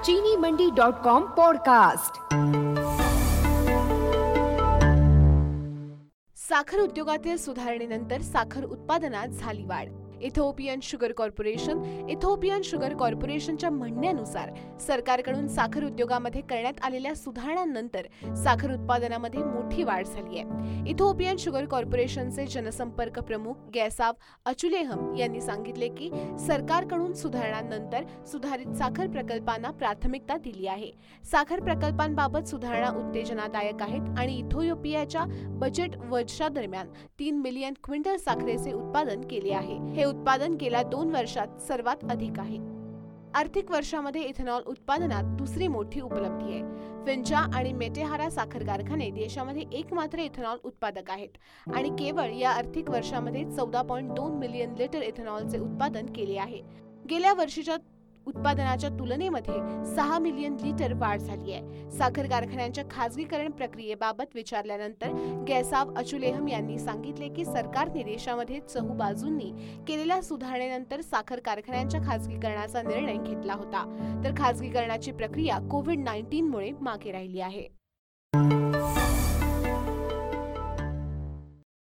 चीनीमंडी.com podcast. साखर उद्योगातील सुधारणेनंतर साखर उत्पादनात झाली वाढ। इथिओपियन शुगर कॉर्पोरेशनच्या म्हणण्यानुसार सरकारकडून साखर उद्योगामध्ये करण्यात आलेल्या सुधारणांनंतर साखर उत्पादनामध्ये मोठी वाढ झाली आहे। इथिओपियन शुगर कॉर्पोरेशनचे जनसंपर्क प्रमुख गैसाव अचुलेहम यांनी सांगितले की सरकारकडून सुधारणांनंतर सुधारित साखर प्रकल्पांना प्राथमिकता दिली आहे। साखर प्रकल्पांबाबत सुधारणा उत्तेजनादायक आहेत आणि इथिओपियाच्या बजेट वर्षादरम्यान 3 मिलियन क्विंटल साखरेचे उत्पादन केले आहे। हे उत्पादन गेल्या 2 वर्षात सर्वात अधिक आहे। आर्थिक वर्षामध्ये इथेनॉल उत्पादनात दुसरी मोठी उपलब्धी आहे। फिंचा आणि मेटेहारा साखर कारखाने देशामध्ये एकमात्र इथेनॉल उत्पादक आहेत आणि केवळ या आर्थिक वर्षामध्ये 14.2 मिलियन लिटर इथेनॉलचे उत्पादन केले आहे। गेल्या वर्षीच्या उत्पादनाच्या तुलनेमध्ये 6 मिलियन लिटर वाढ झाली आहे। साखर कारखान्यांच्या खासगीकरण प्रक्रियेबाबत विचारल्यानंतर गैसाव अचुलेहम यांनी सांगितले की सरकारने देशामध्ये चहूबाजूंनी केलेल्या सुधारणेनंतर साखर कारखान्यांच्या खासगीकरणाचा निर्णय घेतला होता, तर खासगीकरणाची प्रक्रिया कोविड-19 मुळे मागे राहिली आहे।